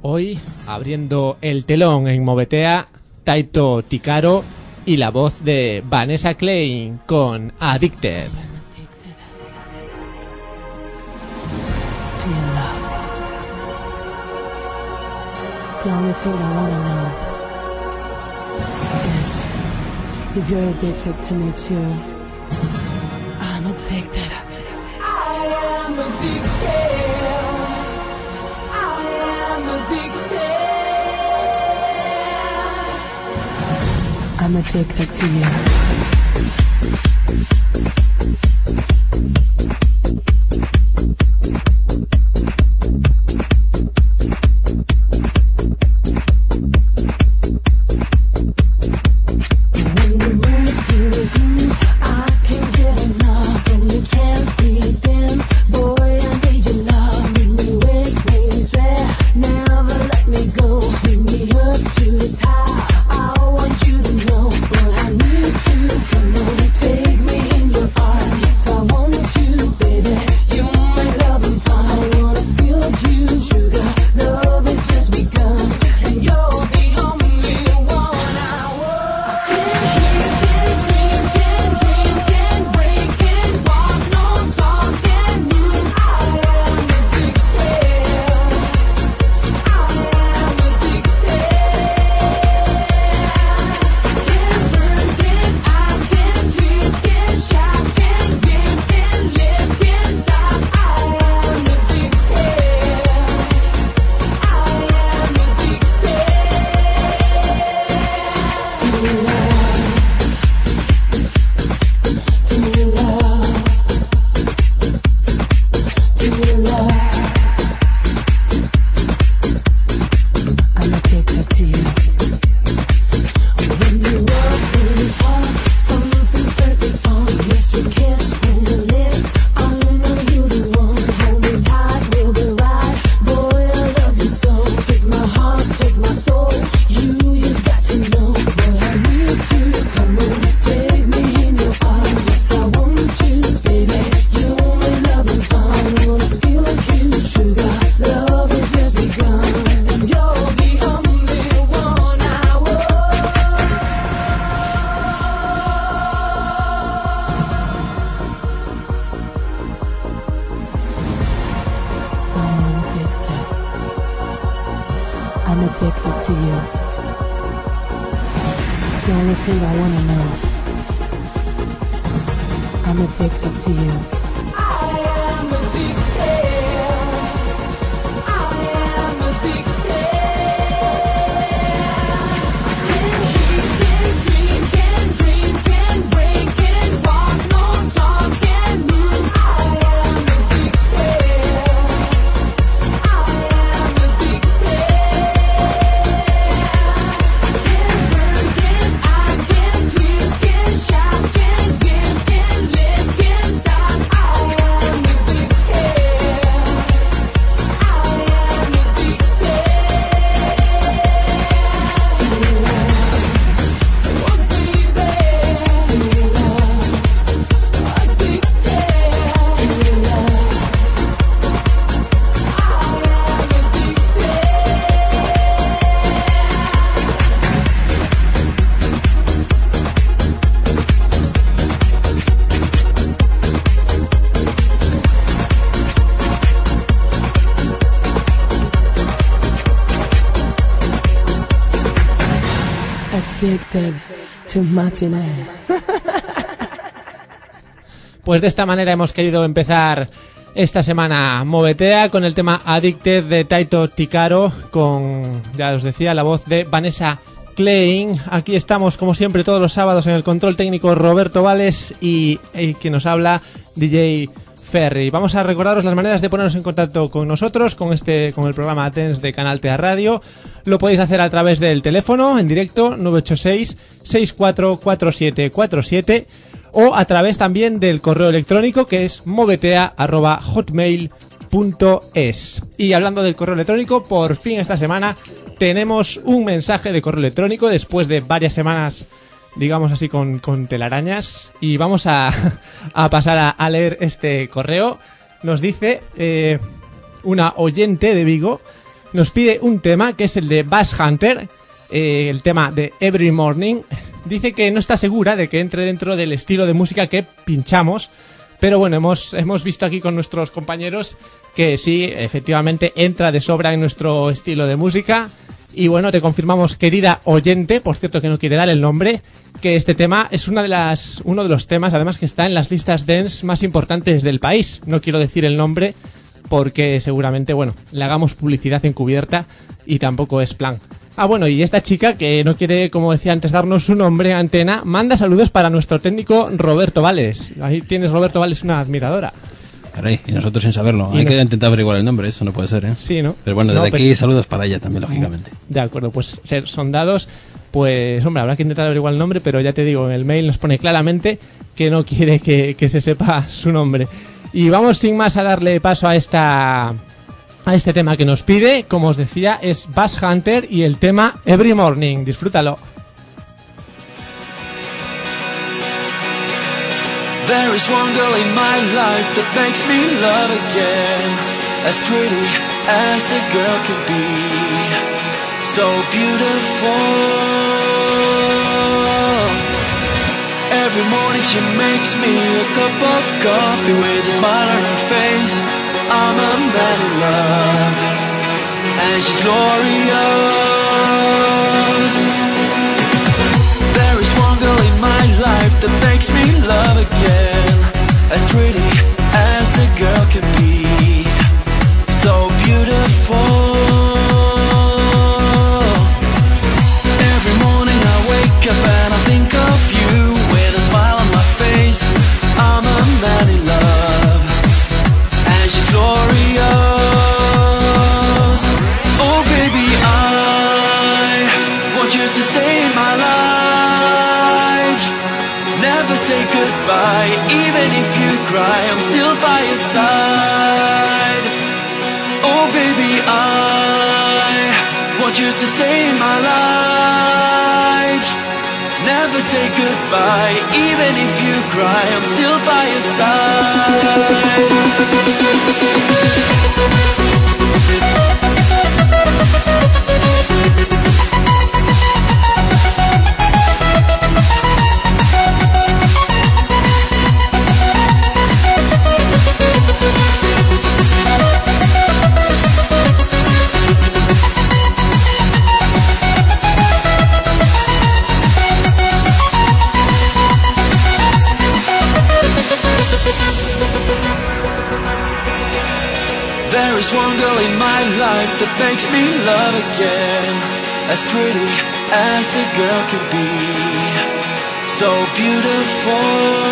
Hoy, abriendo el telón en Movetea, Taito Tikaro y la voz de Vanessa Klein con Addicted. The only thing I wanna know is if you're addicted to me too. I'm addicted. I am addicted. I am addicted. I'm addicted to you. I'm addicted to you. The only thing I wanna know. I'm addicted to you. I am addicted. I am addicted. Can dream, can break, can walk, no talk, can move. I am addicted. I am addicted. Can burn, can I, can twist, can shout, can give, can live, can stop. I am addicted. I am addicted. Addicted to matinee. Pues de esta manera hemos querido empezar esta semana Movetea con el tema Addicted de Taito Tikaro, con, ya os decía, la voz de Vanessa Klein. Aquí estamos como siempre todos los sábados en el control técnico Roberto Vales y quien nos habla DJ Ferry. Vamos a recordaros las maneras de poneros en contacto con nosotros, con el programa Dance de Canal Tea Radio. Lo podéis hacer a través del teléfono en directo 986-644747 o a través también del correo electrónico que es movetea@hotmail.es. Y hablando del correo electrónico, por fin esta semana tenemos un mensaje de correo electrónico después de varias semanas, digamos así, con telarañas, y vamos a pasar a leer este correo. Nos dice una oyente de Vigo nos pide un tema que es el de Bass Hunter, el tema de Every Morning. Dice que no está segura de que entre dentro del estilo de música que pinchamos, pero bueno, hemos visto aquí con nuestros compañeros que sí, efectivamente entra de sobra en nuestro estilo de música. Y bueno, te confirmamos, querida oyente, por cierto que no quiere dar el nombre, que este tema es uno de los temas, además, que está en las listas dance más importantes del país. No quiero decir el nombre porque seguramente, bueno, le hagamos publicidad encubierta y tampoco es plan. Ah, bueno, y esta chica que no quiere, como decía antes, darnos su nombre, Antena, manda saludos para nuestro técnico Roberto Vales. Ahí tienes, Roberto Vales, una admiradora. Caray, y nosotros sin saberlo. Hay que intentar averiguar el nombre, eso no puede ser, ¿eh? Sí, ¿no? Pero bueno, desde aquí saludos para ella también, lógicamente. De acuerdo, pues ser sondados, pues hombre, habrá que intentar averiguar el nombre, pero ya te digo, en el mail nos pone claramente que no quiere que se sepa su nombre. Y vamos sin más a darle paso a este tema que nos pide. Como os decía, es Bass Hunter y el tema Every Morning. Disfrútalo. There is one girl in my life that makes me love again. As pretty as a girl can be, so beautiful. Every morning she makes me a cup of coffee with a smile on her face. I'm a man in love, and she's glorious. There is one girl in my life that makes me love again. As pretty as a girl can be, so beautiful. Every morning I wake up and I think of you with a smile on my face. I'm a man in love, and she's glorious. Oh baby, I want you to stay in my life. Never say goodbye, even if you cry, I'm still by your side. Oh baby, I want you to stay in my life. Never say goodbye, even if you cry, I'm still by your side. There is one girl in my life that makes me love again. As pretty as a girl can be, so beautiful.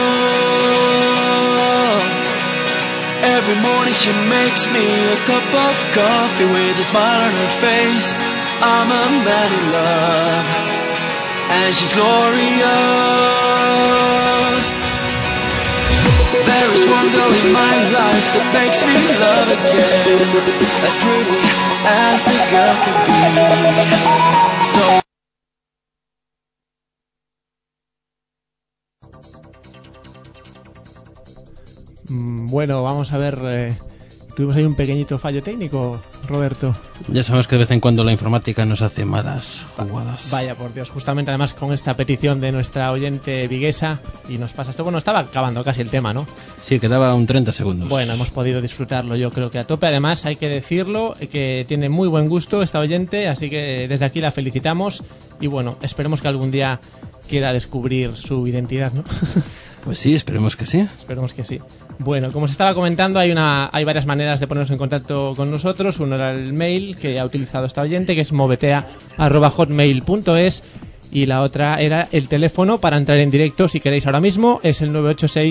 Every morning she makes me a cup of coffee with a smile on her face. I'm a man in love, and she's glorious. There is one girl in my life that makes me love again. As pretty as a girl can be, so. Bueno, vamos a ver. Tuvimos ahí un pequeñito fallo técnico, Roberto. Ya sabemos que de vez en cuando la informática nos hace malas jugadas. Vaya por Dios, justamente además con esta petición de nuestra oyente viguesa y nos pasa esto. Bueno, estaba acabando casi el tema, ¿no? Sí, quedaba un 30 segundos. Bueno, hemos podido disfrutarlo yo creo que a tope. Además, hay que decirlo, que tiene muy buen gusto esta oyente, así que desde aquí la felicitamos y bueno, esperemos que algún día quiera descubrir su identidad, ¿no? Pues sí, esperemos que sí. Esperemos que sí. Bueno, como os estaba comentando, hay varias maneras de ponernos en contacto con nosotros. Uno era el mail que ha utilizado esta oyente, que es movetea@hotmail.es, y la otra era el teléfono para entrar en directo, si queréis ahora mismo, es el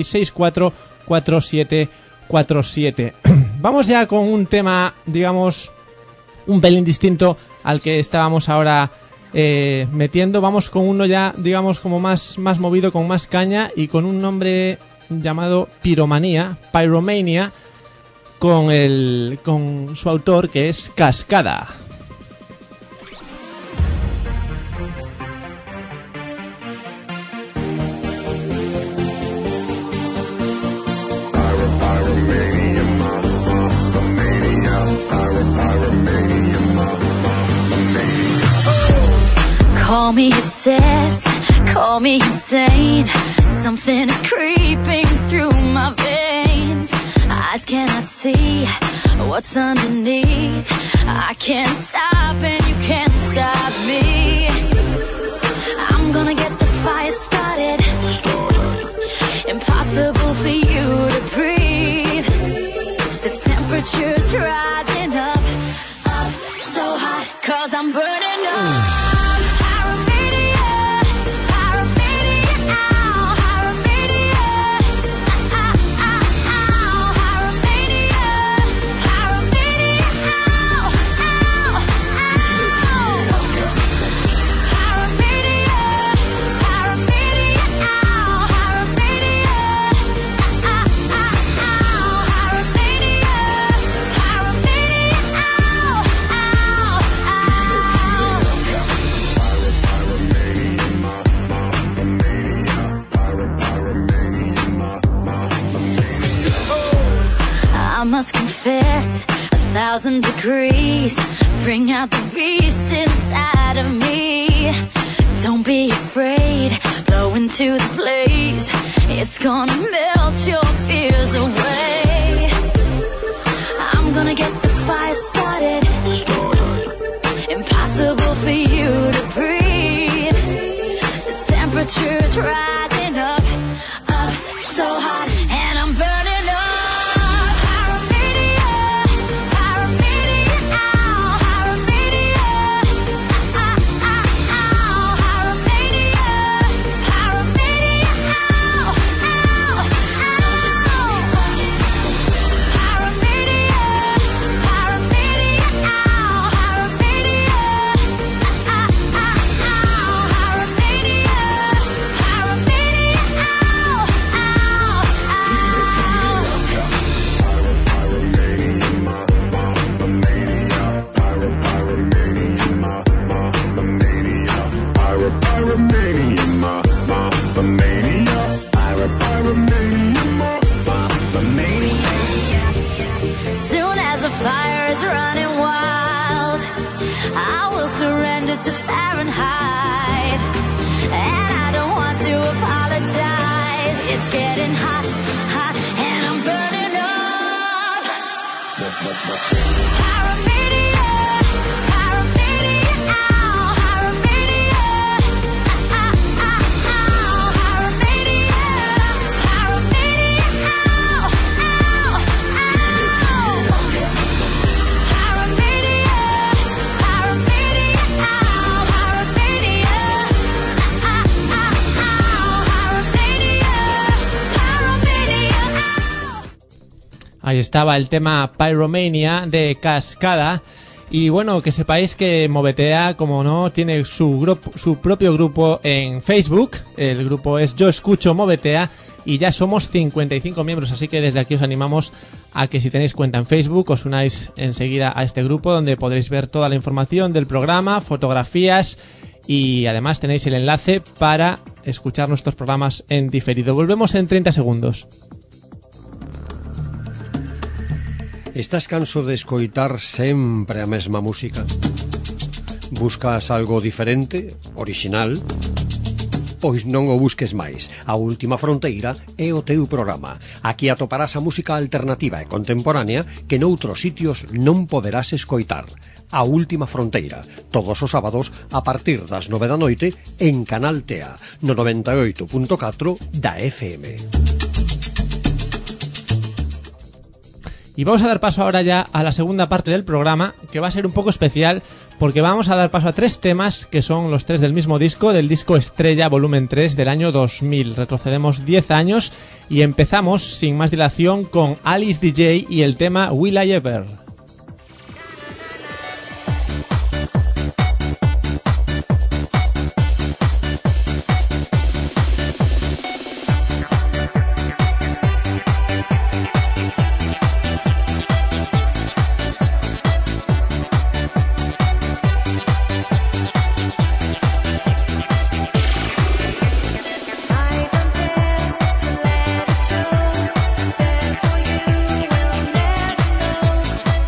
986-644747. Vamos ya con un tema, digamos, un pelín distinto al que estábamos ahora metiendo. Vamos con uno ya, digamos, como más movido, con más caña y con un nombre llamado Pyromania, con su autor, que es Cascada. Pyromania, me obsessed, call me insane. Something is creeping through my veins. Eyes cannot see what's underneath. I can't stop and you can't stop me. I'm gonna get the fire started. Impossible for you to breathe. The temperature's rising up, up so hot, 'cause I'm burning up. I must confess, 1,000 degrees bring out the beast inside of me. Don't be afraid, blow into the blaze. It's gonna melt your fears away. I'm gonna get the fire started. Impossible for you to breathe. The temperature's rising up, up so hot, and I'm burning up. Soon as the fire is running wild, I will surrender to Fahrenheit. And I don't want to apologize. It's getting hot, hot, and I'm burning up. Pyromania, pyromania, ow, pyromania, pyromania, pyromania, ow, ow, ow. Ahí estaba el tema Pyromania de Cascada. Y bueno, que sepáis que Movetea, como no, tiene su propio grupo en Facebook. El grupo es Yo Escucho Movetea y ya somos 55 miembros, así que desde aquí os animamos a que si tenéis cuenta en Facebook os unáis enseguida a este grupo, donde podréis ver toda la información del programa, fotografías, y además tenéis el enlace para escuchar nuestros programas en diferido. Volvemos en 30 segundos. Estás canso de escoitar sempre a mesma música? Buscas algo diferente, original? Pois non o busques máis. A Última Fronteira é o teu programa. Aquí atoparás a música alternativa e contemporánea que noutros sitios non poderás escoitar. A Última Fronteira, todos os sábados a partir das 9 da noite en Canal TEA, no 98.4 da FM. Y vamos a dar paso ahora ya a la segunda parte del programa, que va a ser un poco especial, porque vamos a dar paso a 3 temas que son los 3 del mismo disco, del disco Estrella volumen 3 del año 2000. Retrocedemos 10 años y empezamos sin más dilación con Alice DJ y el tema Will I Ever. I don't dare to let it show, therefore you will never know.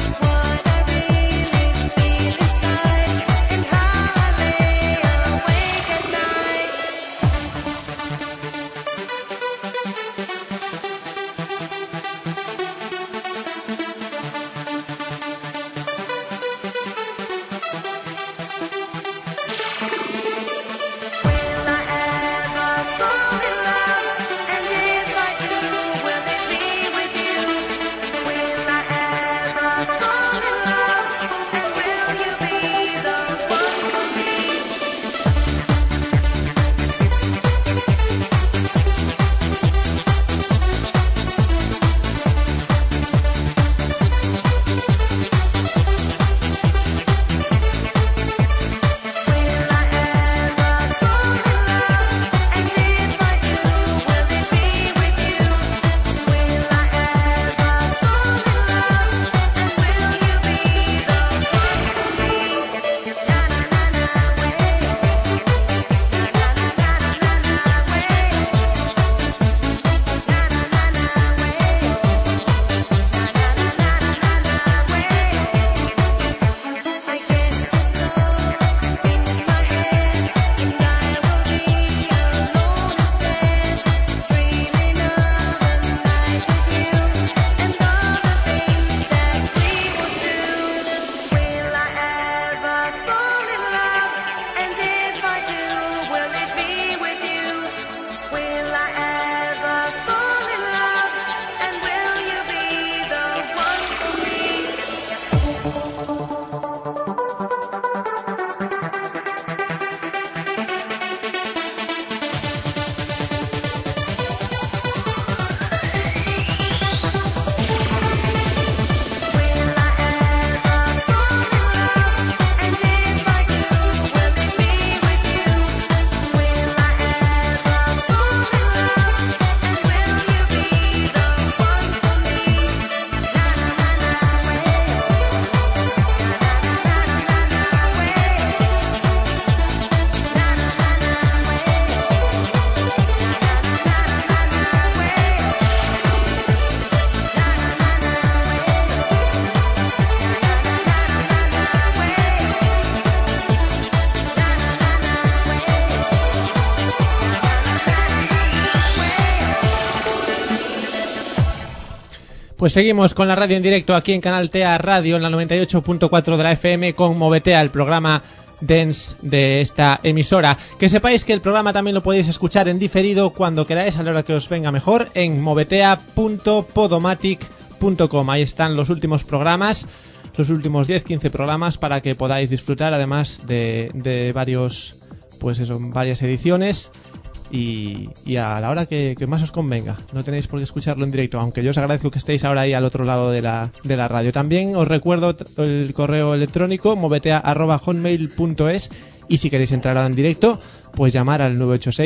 Pues seguimos con la radio en directo aquí en Canal TEA Radio en la 98.4 de la FM con Movetea, el programa dance de esta emisora. Que sepáis que el programa también lo podéis escuchar en diferido cuando queráis, a la hora que os venga mejor, en movetea.podomatic.com. Ahí están los últimos programas, los últimos 10-15 programas para que podáis disfrutar, además de varios, pues eso, varias ediciones. Y a la hora que más os convenga. No tenéis por qué escucharlo en directo, aunque yo os agradezco que estéis ahora ahí al otro lado de la radio. También os recuerdo el correo electrónico movetea@hotmail.es, y si queréis entrar ahora en directo, pues llamar al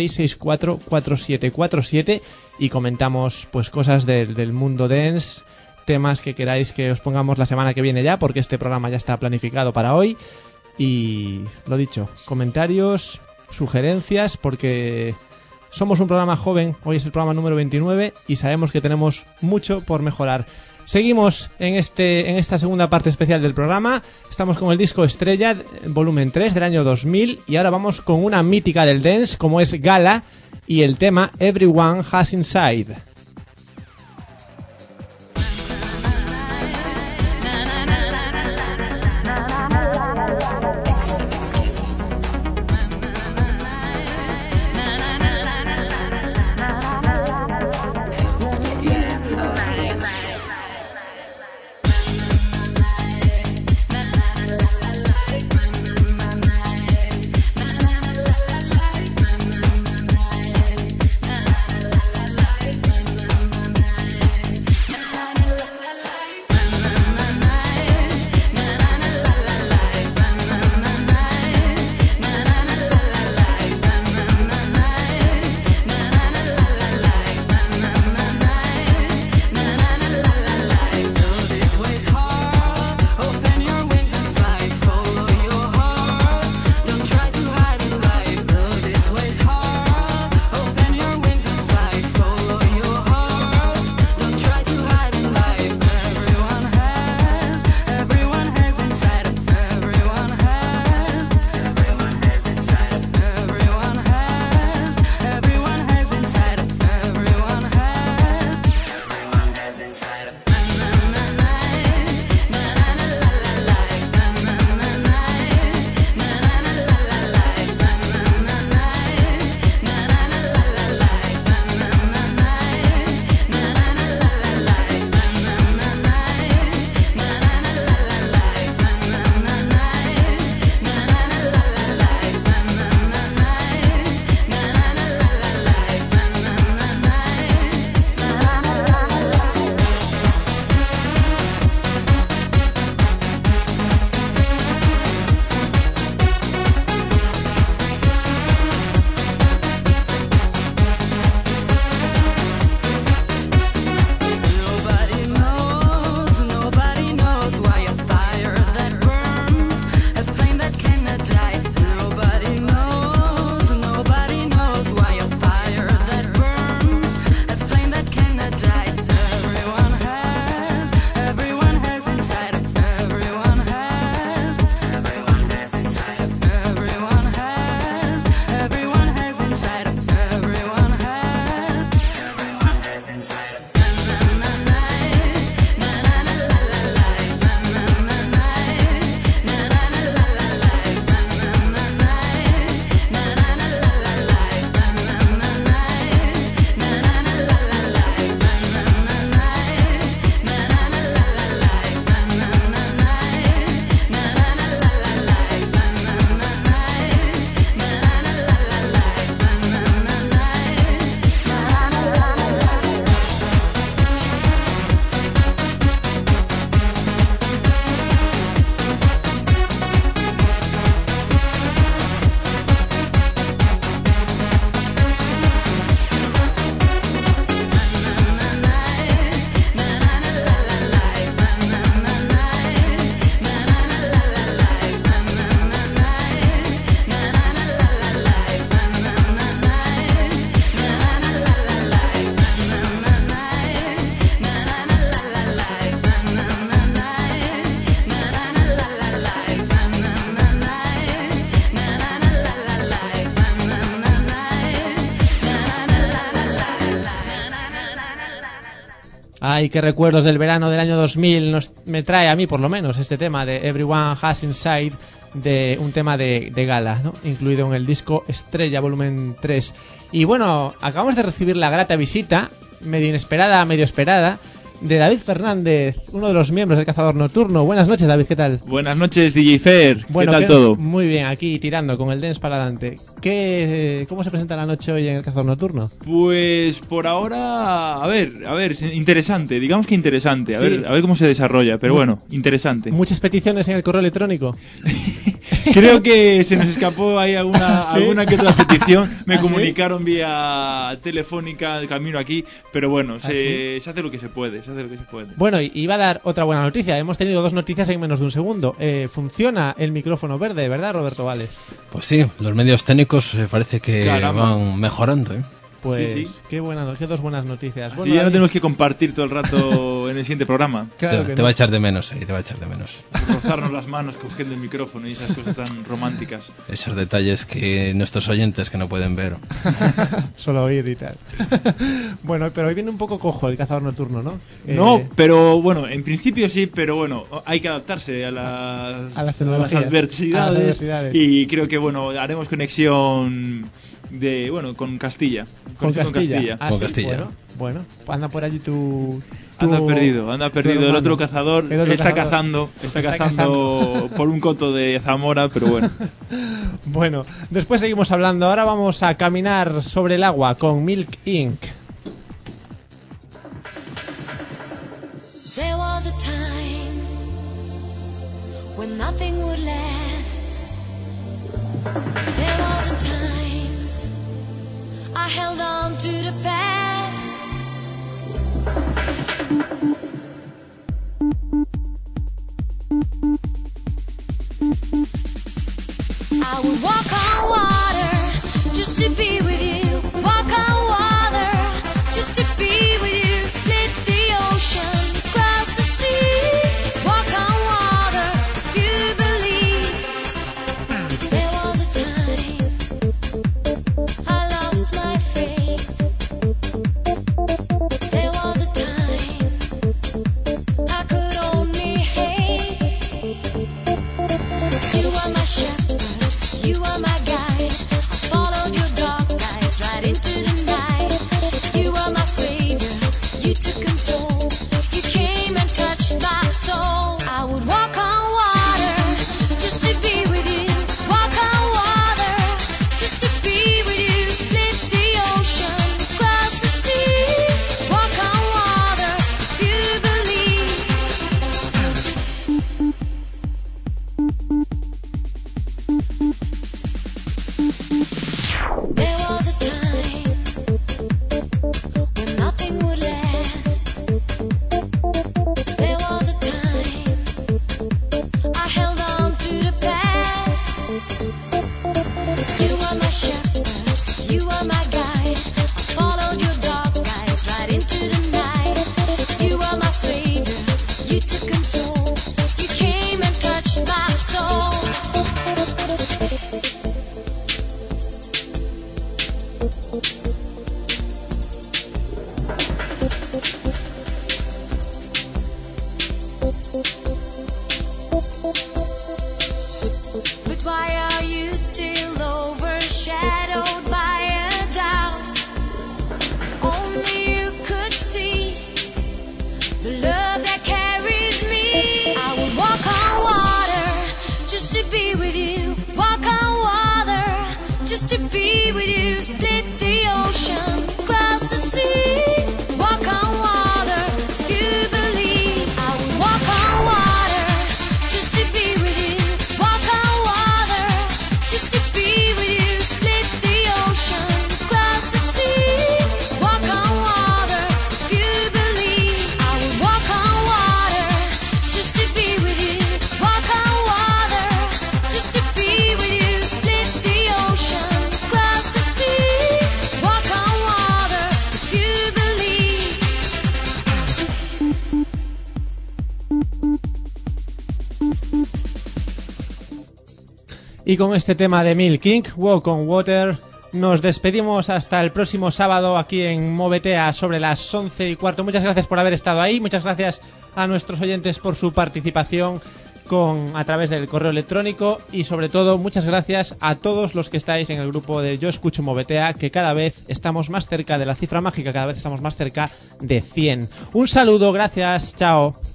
986-644747 y comentamos pues cosas del mundo dance, temas que queráis que os pongamos la semana que viene ya, porque este programa ya está planificado para hoy. Y lo dicho, comentarios, sugerencias, porque somos un programa joven, hoy es el programa número 29 y sabemos que tenemos mucho por mejorar. Seguimos en esta segunda parte especial del programa. Estamos con el disco Estrella, volumen 3 del año 2000, y ahora vamos con una mítica del dance como es Gala y el tema Everyone Has Inside. Ay, qué recuerdos del verano del año 2000 me trae a mí, por lo menos, este tema de Everyone Has Inside, de un tema de Gala, ¿no? Incluido en el disco Estrella volumen 3. Y bueno, acabamos de recibir la grata visita, medio inesperada, medio esperada, de David Fernández, uno de los miembros del Cazador Nocturno. Buenas noches, David, ¿qué tal? Buenas noches, DJ Fer. Bueno, ¿Qué tal todo? Muy bien, aquí tirando con el dance para adelante. ¿Cómo se presenta la noche hoy en el Cazador Nocturno? Pues por ahora, a ver, interesante, digamos que interesante, a Sí. ver cómo se desarrolla, pero bueno, interesante. Muchas peticiones en el correo electrónico. Creo que se nos escapó ahí alguna que otra petición, me ¿Ah, sí? comunicaron vía telefónica de camino aquí, pero bueno, ¿Ah, se hace lo que se puede, Bueno, y iba a dar otra buena noticia. Hemos tenido 2 noticias en menos de un segundo. Funciona el micrófono verde, ¿verdad, Roberto Vales? Pues sí, los medios técnicos parece que Caramba. van mejorando, ¿eh? Pues Sí, sí. qué 2 buenas noticias. Así Bueno, ya no David, tenemos que compartir todo el rato en el siguiente programa. claro te que te no. va a echar de menos, te va a echar de menos. Rozarnos las manos cogiendo el micrófono y esas cosas tan románticas. Esos detalles que nuestros oyentes que no pueden ver. Solo oír y tal. Bueno, pero hoy viene un poco cojo el Cazador Nocturno, ¿no? No, pero bueno, en principio sí, pero bueno, hay que adaptarse a las tecnologías, adversidades, a las adversidades. y creo que bueno, haremos conexión con Castilla. Con Conexión Castilla. Ah, Con sí, Castilla. Bueno, anda por allí tu Anda perdido. tu El hermano. otro cazador El otro está cazador. cazando por un coto de Zamora, pero bueno. Bueno, después seguimos hablando. Ahora vamos a caminar sobre el agua con Milk Inc. There was a time when nothing would last. There was a time I held on to the past. I would walk on water just to be with you. Walk on water just to be with you. Split the ocean, cross the sea. Walk on water if you believe. There was a time I lost my faith. There was a time I could only hate. You are my shepherd. You are my guide. I followed your dark eyes right into the night. You are my savior. You took control. You came and touched my soul. I would walk on water just to be with you. Walk on water just to be with you. Split the ocean, cross the sea. Walk on water if you believe. There was a time when nothing would last. There was a time I held on to the past. You are my shepherd, you are my guide. I followed your dark eyes right into the night. You are my savior, you took control. You came and touched my soul. But why are you still overshadowed by a doubt? Only you could see the love that carries me. I would walk on water just to be with you. Walk on water just to be with you. Split the ocean, cross the sea. Walk on water if you believe. I would walk on water just to be with you. Walk on water just to be with you. Split the ocean, cross the sea. Walk on water if you believe. I would walk on water just to be with you. Walk on water just to be with you. Split the ocean, cross the sea. Walk on water if you believe. Y con este tema de Milk Inc., Walk on Water, Nos despedimos hasta el próximo sábado aquí en Movetea sobre las 11:15. Muchas gracias por haber estado ahí. Muchas gracias a nuestros oyentes por su participación a través del correo electrónico, y sobre todo muchas gracias a todos los que estáis en el grupo de Yo Escucho Movetea, que cada vez estamos más cerca de la cifra mágica, cada vez estamos más cerca de 100. Un saludo, gracias, chao.